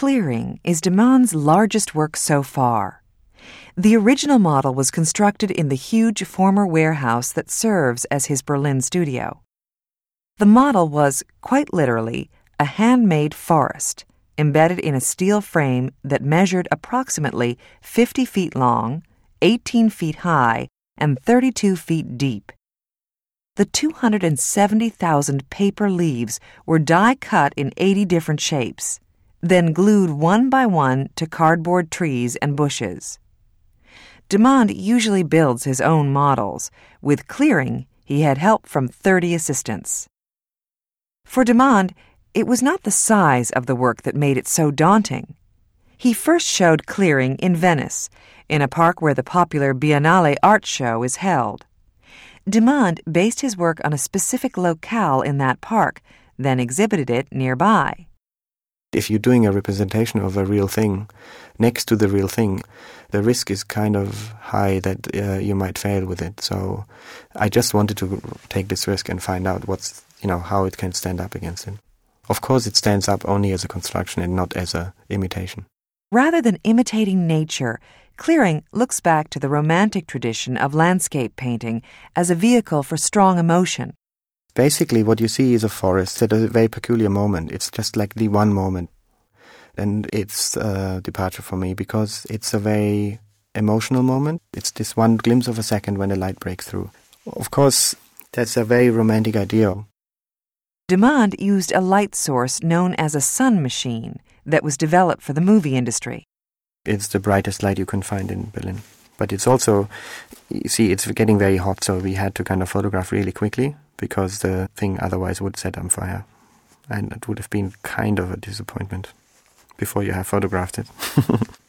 Clearing is de Man's largest work so far. The original model was constructed in the huge former warehouse that serves as his Berlin studio. The model was, quite literally, a handmade forest, embedded in a steel frame that measured approximately 50 feet long, 18 feet high, and 32 feet deep. The 270,000 paper leaves were die-cut in 80 different shapes, then glued one by one to cardboard trees and bushes. De Man usually builds his own models. With Clearing, he had help from 30 assistants. For de Man, it was not the size of the work that made it so daunting. He first showed Clearing in Venice, in a park where the popular Biennale art show is held. De Man based his work on a specific locale in that park, then exhibited it nearby. If you're doing a representation of a real thing next to the real thing, the risk is kind of high that you might fail with it. So I just wanted to take this risk and find out how it can stand up against it. Of course, it stands up only as a construction and not as an imitation. Rather than imitating nature, Clearing looks back to the romantic tradition of landscape painting as a vehicle for strong emotion. Basically, what you see is a forest at a very peculiar moment. It's just like the one moment. And it's a departure for me because it's a very emotional moment. It's this one glimpse of a second when the light breaks through. Of course, that's a very romantic idea. De Man used a light source known as a sun machine that was developed for the movie industry. It's the brightest light you can find in Berlin. But it's also, you see, it's getting very hot, so we had to kind of photograph really quickly because the thing otherwise would set on fire. And it would have been kind of a disappointment before you have photographed it.